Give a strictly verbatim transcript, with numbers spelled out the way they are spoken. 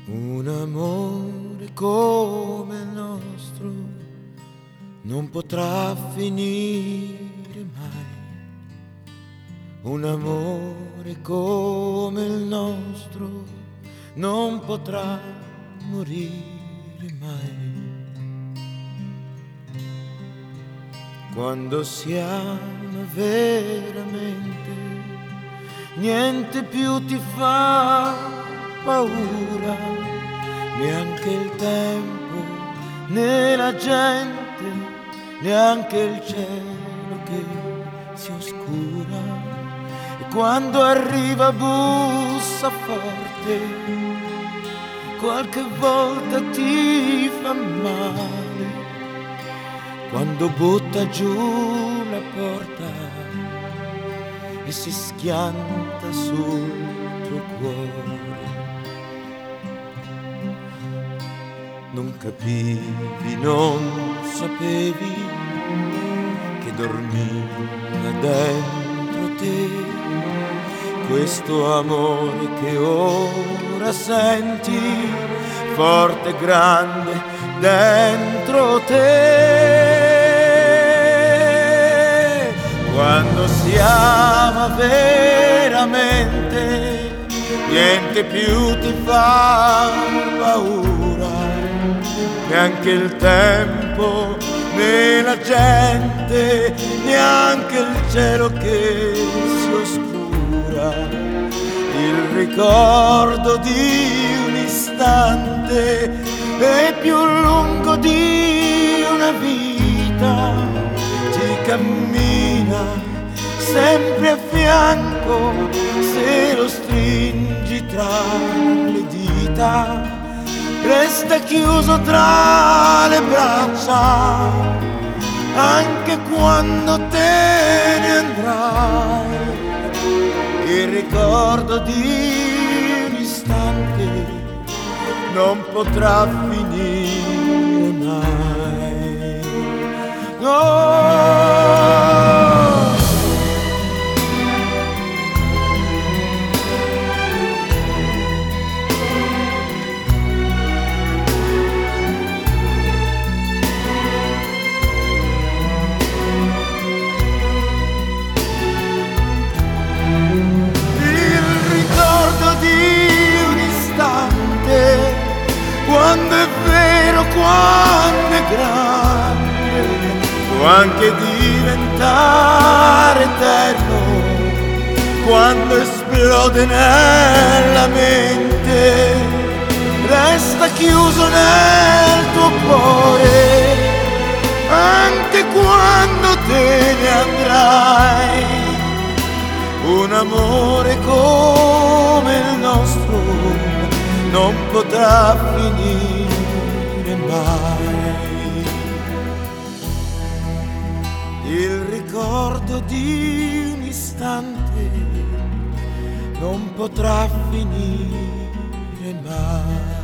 Un amore come il nostro non potrà finire mai. Un amore come il nostro non potrà morire mai. Quando siamo veramente, niente più ti fa paura, neanche il tempo, né la gente, neanche il cielo che si oscura. E quando arriva bussa forte, qualche volta ti fa male, quando butta giù la porta e si schianta sul tuo cuore. Non capivi, non sapevi che dormiva dentro te questo amore che ora senti forte e grande dentro te. Quando siamo veramente, niente più ti fa paura, neanche il tempo, né la gente, neanche il cielo che si oscura. Il ricordo di un istante è più lungo di una vita, ti cammina sempre a fianco se lo stringi tra le dita, resta chiuso tra le braccia anche quando te ne andrai. Il ricordo di un istante non potrà finire mai. No! Quando è vero, quando è grande, può anche diventare eterno, quando esplode nella mente, resta chiuso nel tuo cuore, anche quando te ne andrai. Un amore come il nostro non potrà finire mai. Il ricordo di un istante non potrà finire mai.